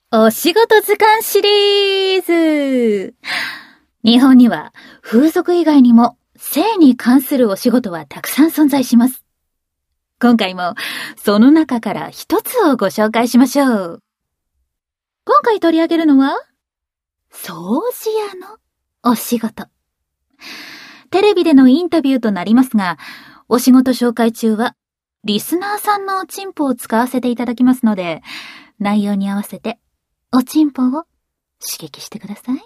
お仕事図鑑シリーズ。日本には風俗以外にも性に関するお仕事はたくさん存在します。今回もその中から一つをご紹介しましょう。今回取り上げるのは、掃除屋のお仕事。テレビでのインタビューとなりますが、お仕事紹介中はリスナーさんのおチンポを使わせていただきますので、内容に合わせておちんぽを刺激してください。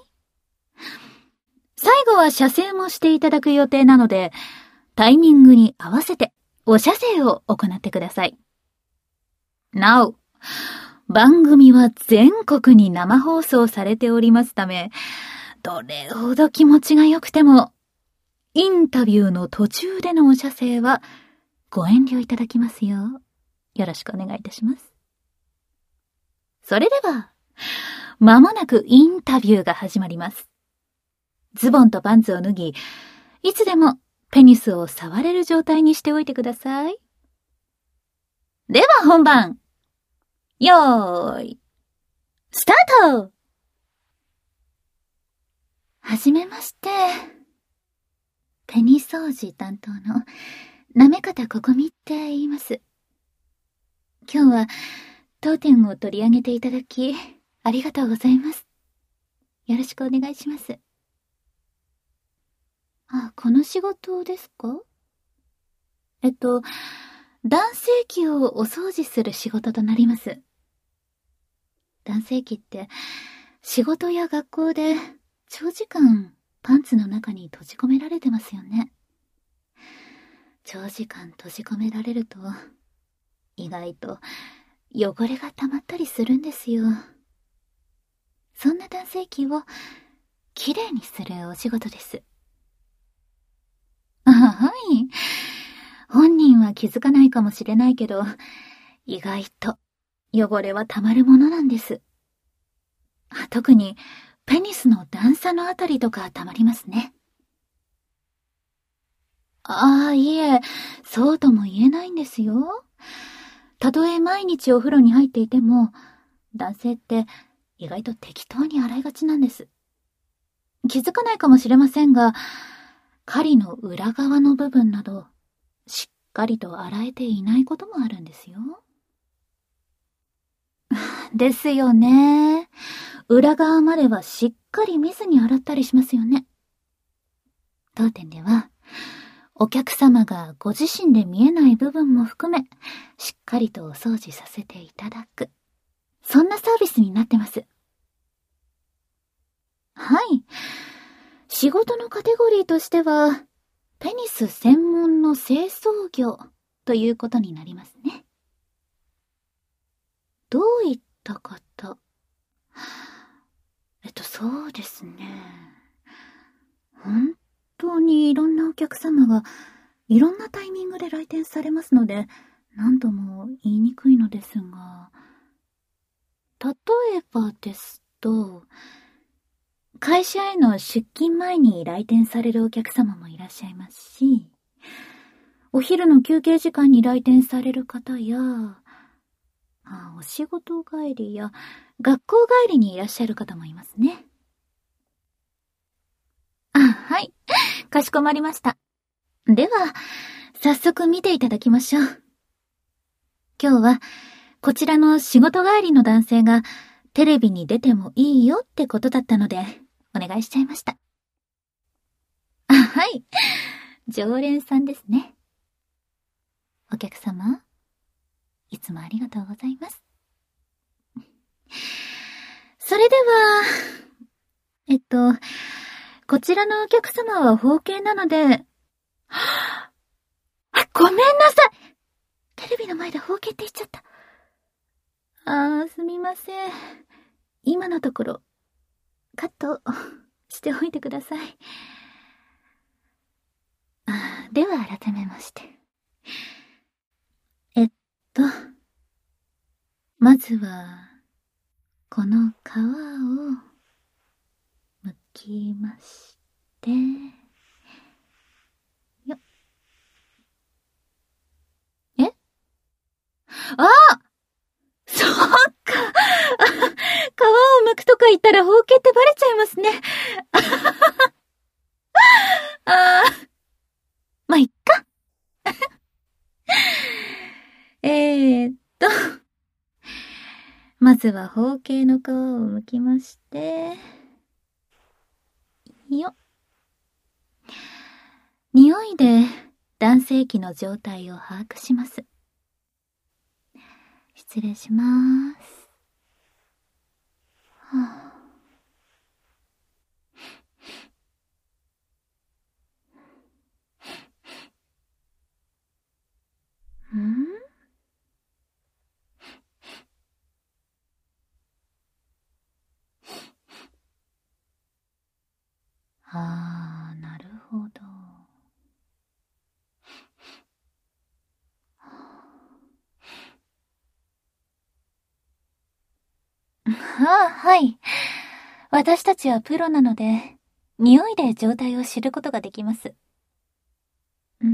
最後は射精もしていただく予定なので、タイミングに合わせてお射精を行ってください。なお、番組は全国に生放送されておりますため、どれほど気持ちが良くても、インタビューの途中でのお射精はご遠慮いただきますよ。よろしくお願いいたします。それでは、まもなくインタビューが始まります。ズボンとパンツを脱ぎ、いつでもペニスを触れる状態にしておいてください。では本番。よーい。スタート！はじめまして。ペニ掃除担当のなめかたここみって言います。今日は当店を取り上げていただき、ありがとうございます。よろしくお願いします。あ、この仕事ですか？男性器をお掃除する仕事となります。男性器って仕事や学校で長時間パンツの中に閉じ込められてますよね。長時間閉じ込められると意外と汚れが溜まったりするんですよ。そんな男性器をきれいにするお仕事です。はい。本人は気づかないかもしれないけど、意外と汚れは溜まるものなんです。特にペニスの段差のあたりとか溜まりますね。いえ、そうとも言えないんですよ。たとえ毎日お風呂に入っていても、男性って意外と適当に洗いがちなんです。気づかないかもしれませんが、針の裏側の部分など、しっかりと洗えていないこともあるんですよ。ですよね。裏側まではしっかり見ずに洗ったりしますよね。当店では、お客様がご自身で見えない部分も含め、しっかりとお掃除させていただく。そんなサービスになってます。はい。仕事のカテゴリーとしては、ペニス専門の清掃業ということになりますね。どういった方？そうですね。本当にいろんなお客様がいろんなタイミングで来店されますので、何とも言いにくいのですが、例えばですと、会社への出勤前に来店されるお客様もいらっしゃいますし、お昼の休憩時間に来店される方や、お仕事帰りや学校帰りにいらっしゃる方もいますね。はい。かしこまりました。では、早速見ていただきましょう。今日は、こちらの仕事帰りの男性がテレビに出てもいいよってことだったので、お願いしちゃいました。はい。常連さんですね。お客様、いつもありがとうございます。それでは、こちらのお客様は包茎なので、ごめんなさい！テレビの前で包茎って言っちゃった。すみません。今のところ、カットしておいてください。では改めまして。まずは、この皮を剥きまして、よっ。そっか！皮を向くとか言ったら包茎ってバレちゃいますね。まあ、いっか。まずは包茎の皮を剥きまして、よっ。匂いで男性器の状態を把握します。失礼します。はあ、なるほど。はい。私たちはプロなので、匂いで状態を知ることができます。うん。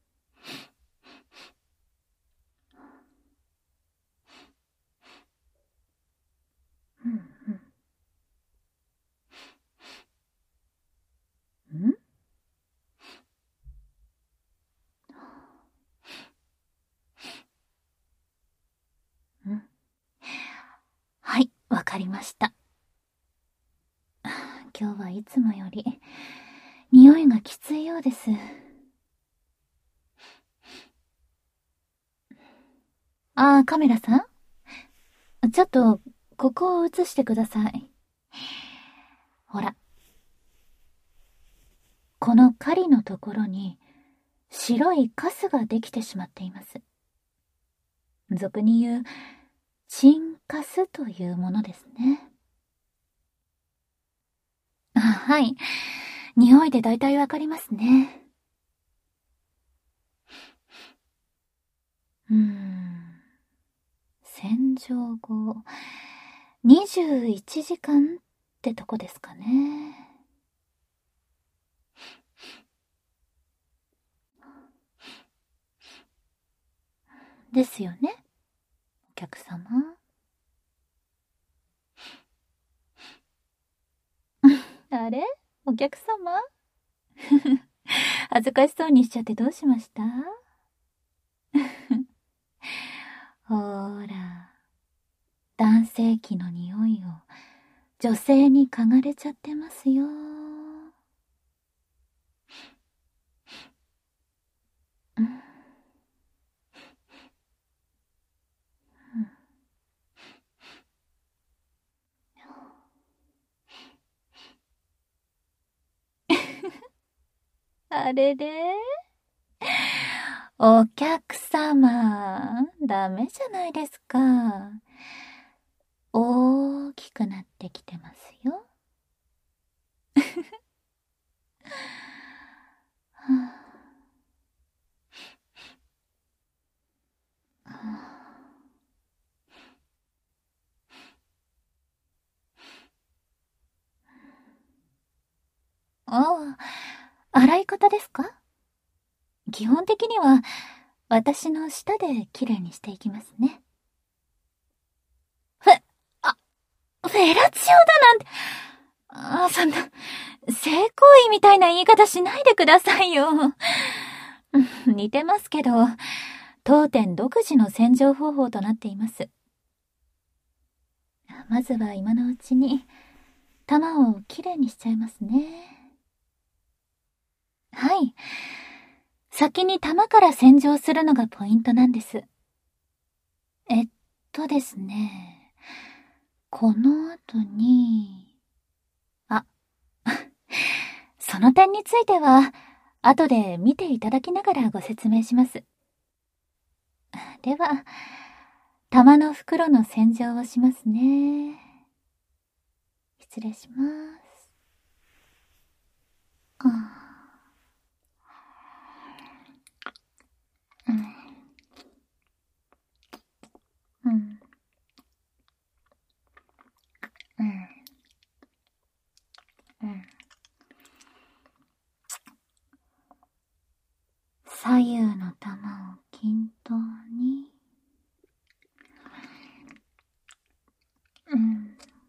はい、わかりました。今日はいつもより、匂いがきついようです。カメラさん？ちょっと、ここを映してください。ほら。この狩りのところに、白いカスができてしまっています。俗に言う、チンカスというものですね。はい。匂いで大体わかりますね。洗浄後、21時間ってとこですかね。ですよね、お客様。あれ？お客様？恥ずかしそうにしちゃってどうしました？ほーら、男性器の匂いを女性に嗅がれちゃってますよ。あれれ？お客様、ダメじゃないですか。大きくなってきてますよ。洗い方ですか？基本的には、私の舌できれいにしていきますね。あ、フェラチオだなんて、そんな、性行為みたいな言い方しないでくださいよ。似てますけど、当店独自の洗浄方法となっています。まずは今のうちに、玉をきれいにしちゃいますね。はい。先に玉から洗浄するのがポイントなんです。ですね。この後に、その点については、後で見ていただきながらご説明します。では、玉の袋の洗浄をしますね。失礼します。左右の玉を均等に。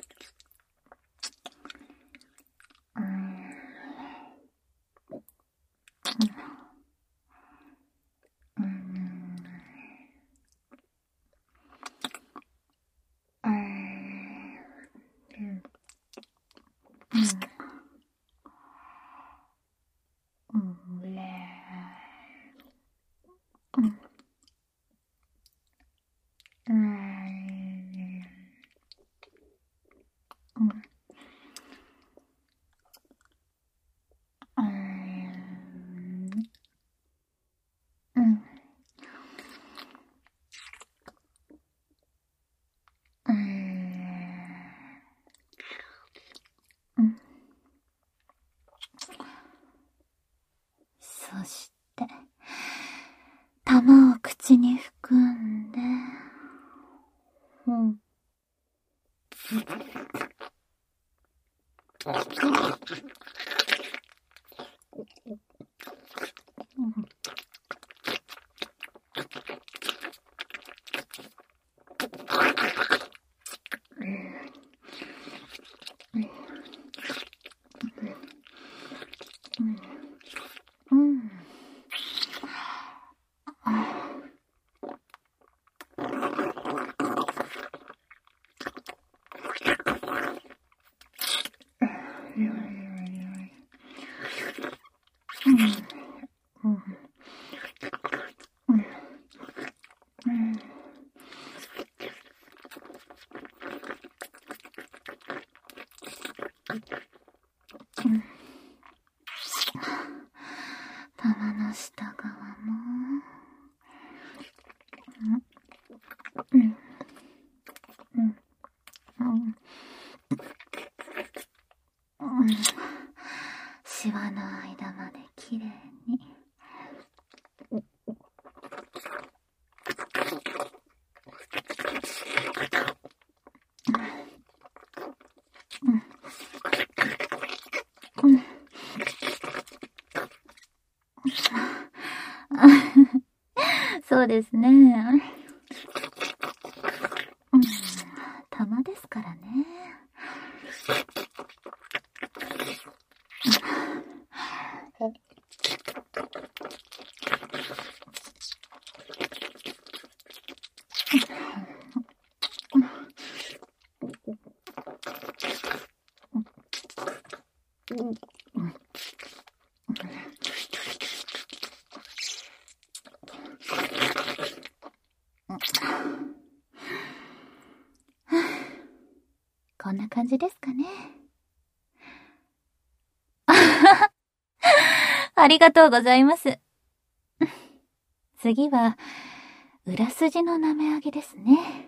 そして、玉を口に含んで、玉の下側も、シワの間まできれいに。そうですね。玉ですからね。こんな感じですかね。ありがとうございます。次は、裏筋の舐め上げですね。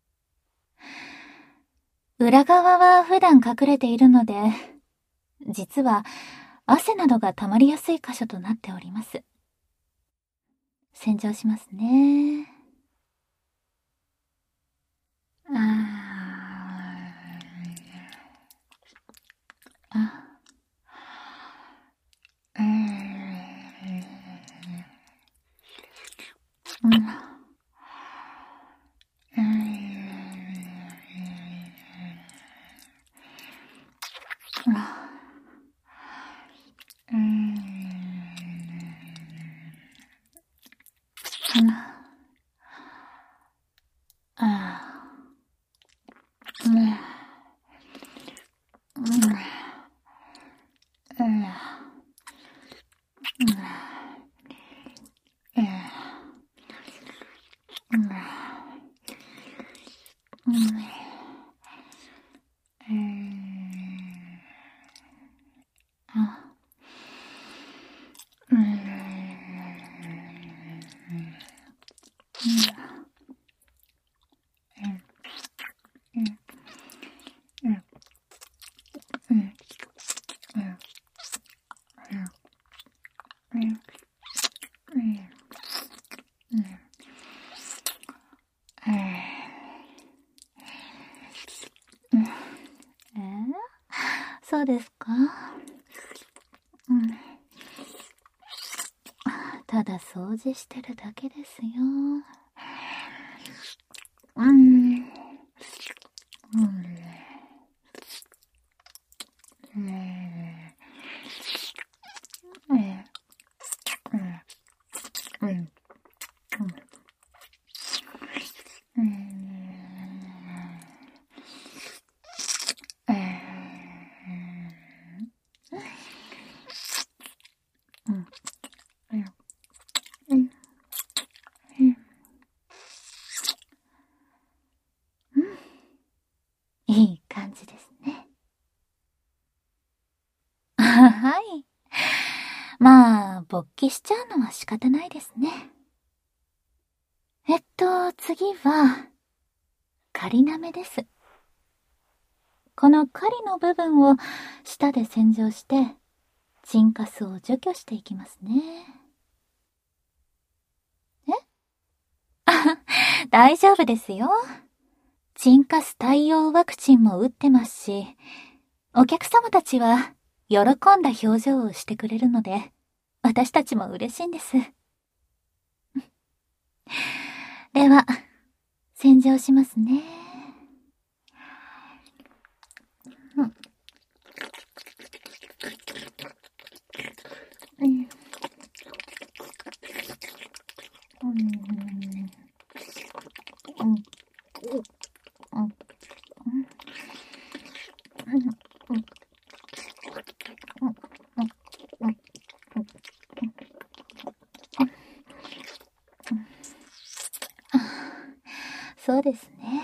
裏側は普段隠れているので、実は汗などが溜まりやすい箇所となっております。洗浄しますね。そうですか？ただ掃除してるだけですよ。 はい。まあ、勃起しちゃうのは仕方ないですね。次は、仮なめです。この仮の部分を舌で洗浄して、チンカスを除去していきますね。大丈夫ですよ。チンカス対応ワクチンも打ってますし、お客様たちは喜んだ表情をしてくれるので、私たちも嬉しいんです。では、洗浄しますね。そうですね。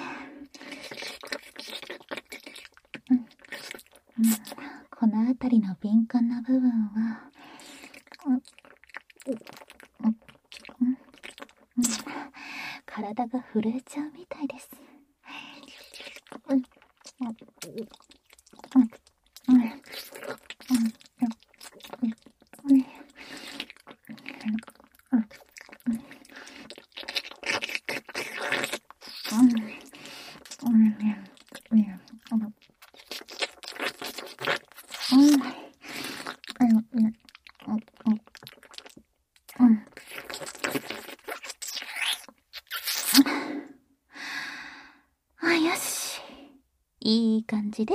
このあたりの敏感な部分は、体が震えちゃうみたいです。よし。いい感じです。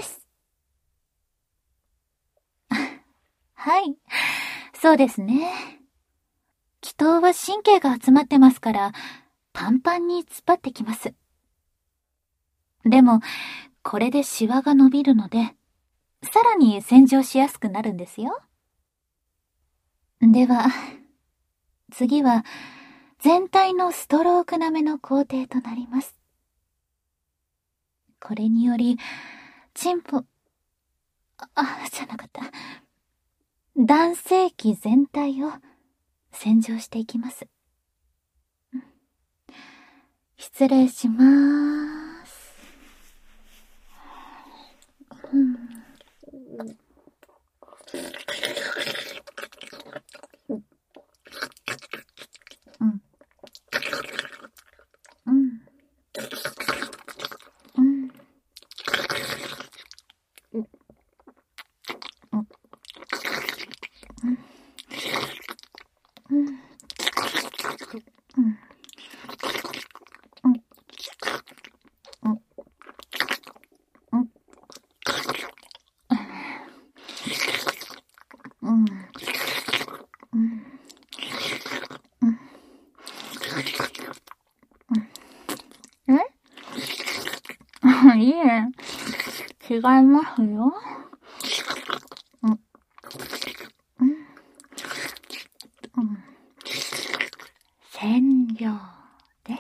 はい。そうですね。気筒は神経が集まってますから、パンパンに突っ張ってきます。でも、これでシワが伸びるので、さらに洗浄しやすくなるんですよ。では、次は、全体のストロークなめの工程となります。これにより、じゃなかった。男性器全体を洗浄していきます。失礼しまーす。いえ、違いますよ。洗浄です。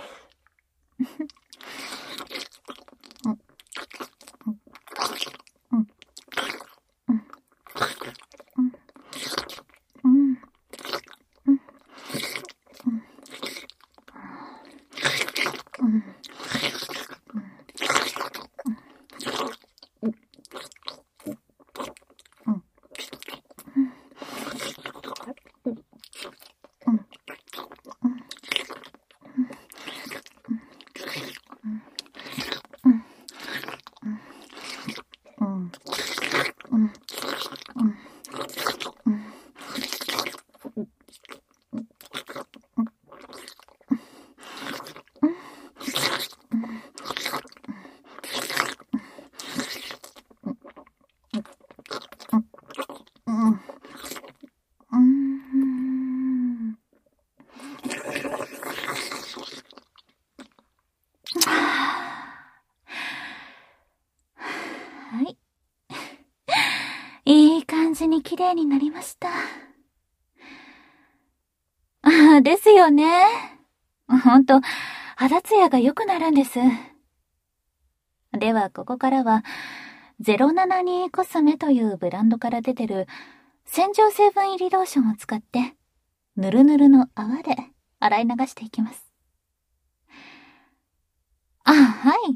いい感じに綺麗になりました。ですよね。ほんと、肌ツヤが良くなるんです。では、ここからは、072コスメというブランドから出てる、 洗浄成分入りローションを使って、ぬるぬるの泡で洗い流していきます。はい。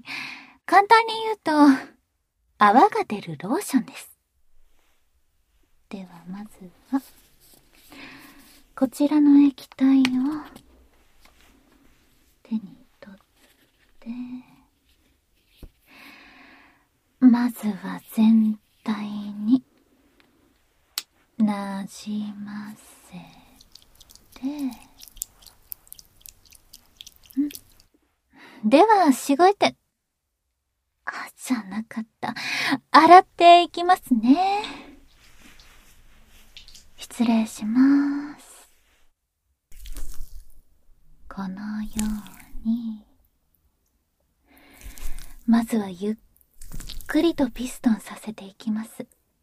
簡単に言うと、泡が出るローションです。ではまずは、こちらの液体を手に取って、まずは全体になじませて、では、しごいて、じゃなかった。洗っていきますね。失礼します。このように、まずはゆっくりとピストンさせていきます。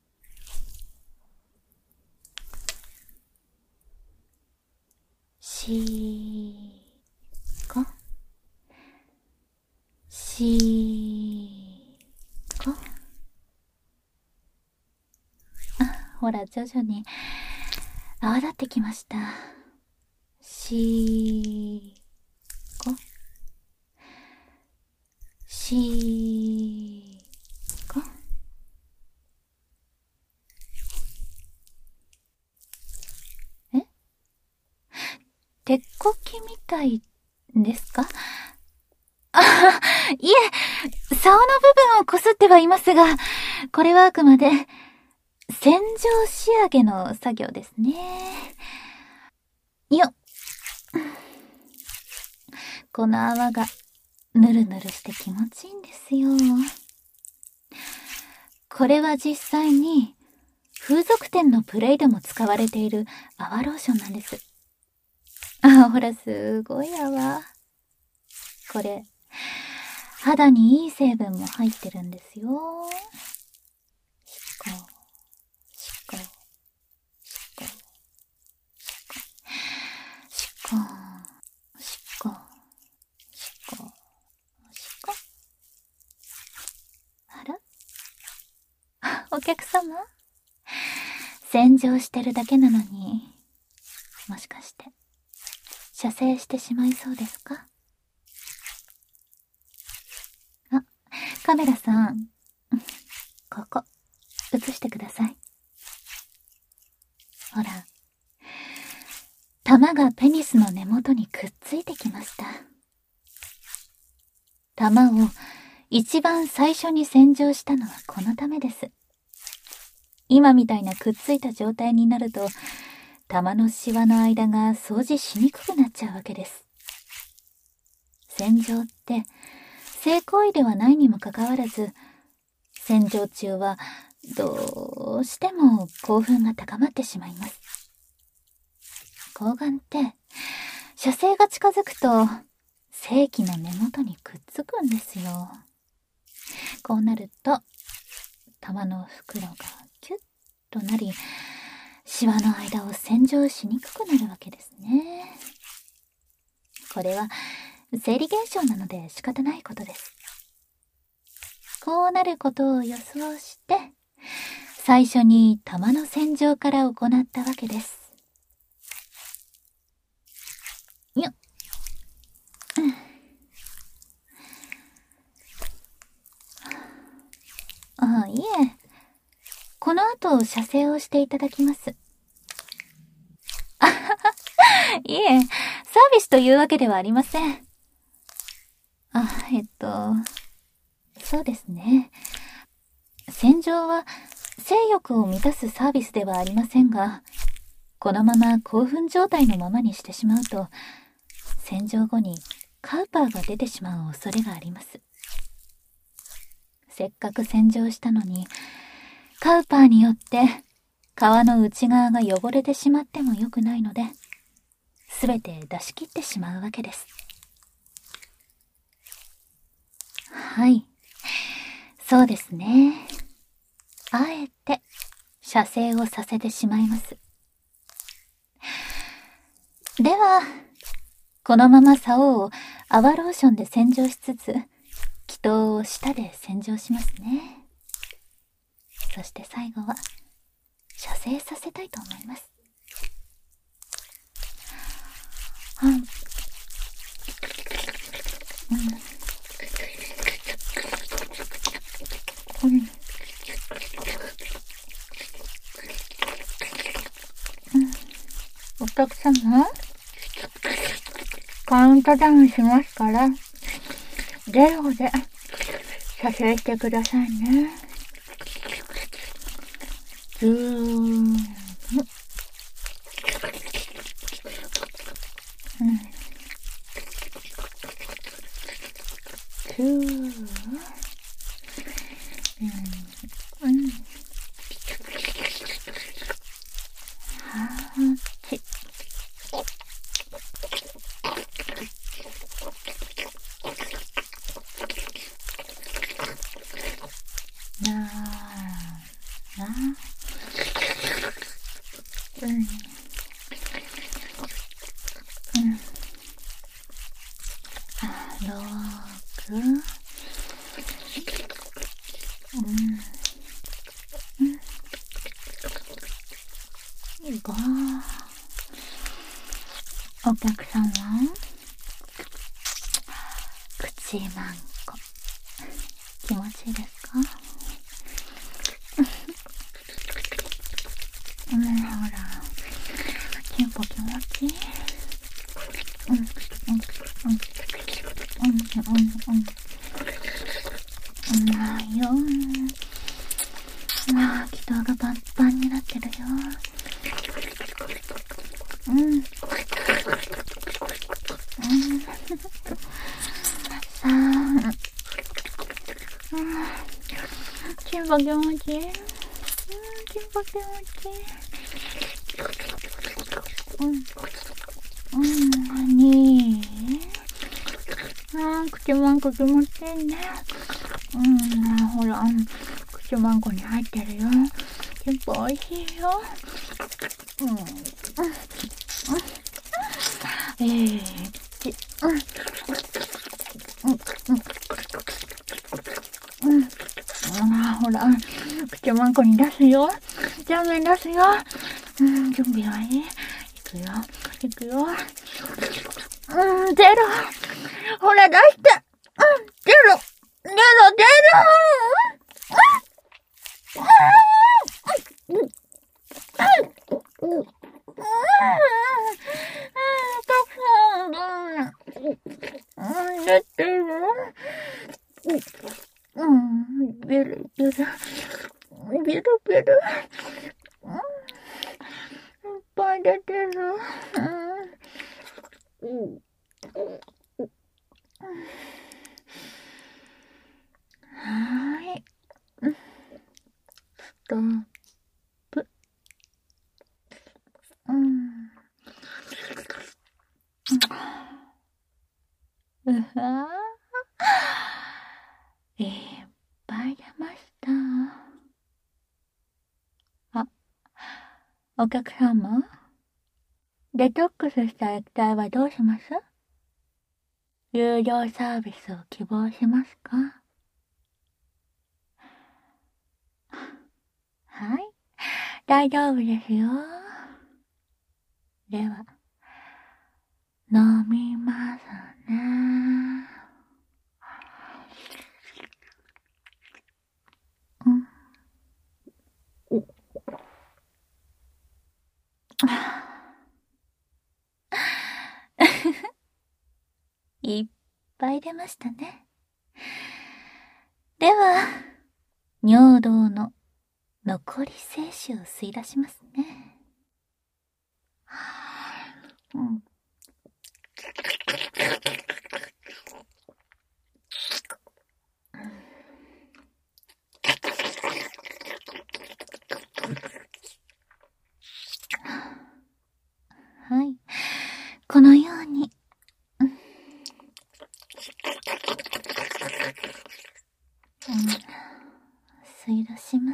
ほら、徐々に泡立ってきました。手こきみたいですか？いえ、竿の部分をこすってはいますが、これはあくまで洗浄仕上げの作業ですね。この泡がぬるぬるして気持ちいいんですよ。これは実際に風俗店のプレイでも使われている泡ローションなんです。ほら、すごい泡。これ、肌にいい成分も入ってるんですよ。お客様？洗浄してるだけなのに、もしかして、射精してしまいそうですか？カメラさん、ここ、映してください。ほら、玉がペニスの根元にくっついてきました。玉を一番最初に洗浄したのはこのためです。今みたいなくっついた状態になると、玉のシワの間が掃除しにくくなっちゃうわけです。洗浄って性行為ではないにもかかわらず、洗浄中はどうしても興奮が高まってしまいます。睾丸って射精が近づくと性器の根元にくっつくんですよ。こうなると玉の袋がキュッとなり、シワの間を洗浄しにくくなるわけですね。これは生理現象なので仕方ないことです。こうなることを予想して、最初に玉の洗浄から行ったわけです。いえ。この後、射精をしていただきます。いえ、サービスというわけではありません。そうですね。洗浄は性欲を満たすサービスではありませんが、このまま興奮状態のままにしてしまうと、洗浄後にカウパーが出てしまう恐れがあります。せっかく洗浄したのに、カウパーによって皮の内側が汚れてしまっても良くないので、すべて出し切ってしまうわけです。はい。そうですね。あえて射精をさせてしまいます。では、このまま竿を泡ローションで洗浄しつつ、気筒を舌で洗浄しますね。そして最後は射成させたいと思います。お客様、カウントダウンしますから、0で射精してくださいね。10、お客様、口まんこ気持ちいいですか？ほら、チンポ気持ちいい？いよ。気道がパンパンになってるよ。チンポ気持ちいい？チンポ気持ちいい？口まんこ気持ちいいね。ほら、口まんこに入ってるよ。チンポおいしいよ。ほら、口まんこに出すよ。じゃあね、出すよ。準備はいい？いくよ。ゼロ。ほら、出して。ゼロ。出てる。ビル。いっぱい出てる。ストップ。いっぱい出ました。お客様、デトックスした液体はどうします？有料サービスを希望しますか？はい、大丈夫ですよ。では、飲みますね。いっぱい出ましたね。では、尿道の残り精子を吸い出しますね。はい。このように。吸い出します。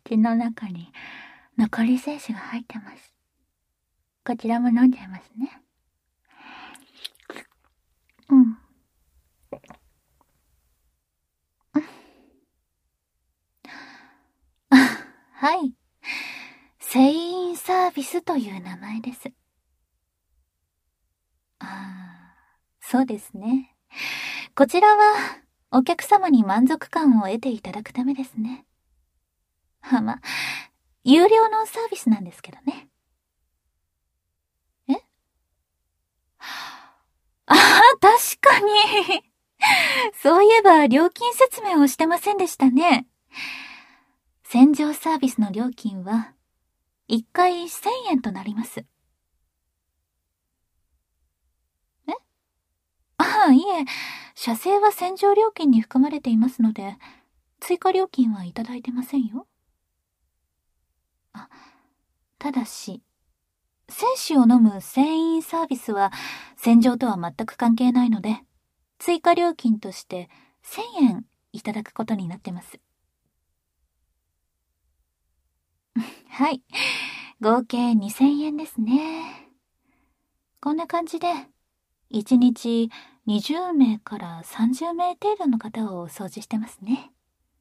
口の中に残り精子が入ってます。こちらも飲んじゃいますね。うん。はい。船員サービスという名前です。そうですね。こちらは、お客様に満足感を得ていただくためですね。有料のサービスなんですけどね。え確かに。そういえば料金説明をしてませんでしたね。洗浄サービスの料金は、1回1000円となります。いえ、射精は洗浄料金に含まれていますので、追加料金はいただいてませんよ。ただし、精子を飲む船員サービスは洗浄とは全く関係ないので、追加料金として1000円いただくことになってます。はい。合計2000円ですね。こんな感じで、1日20名から30名程度の方を掃除してますね。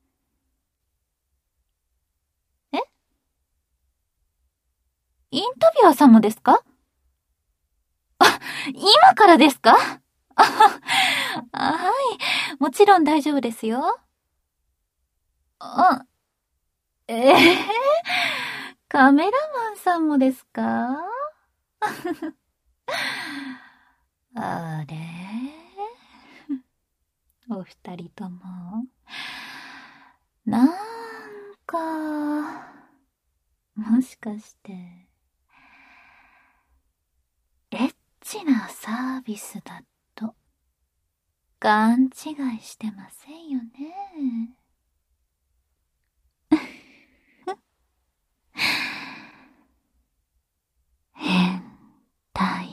え？インタビュアーさんもですか？今からですか？はい。もちろん大丈夫ですよ。ええカメラマンさんもですか？あれお二人とも。なんか、もしかして、エッチなサービスだと、勘違いしてませんよね。変態。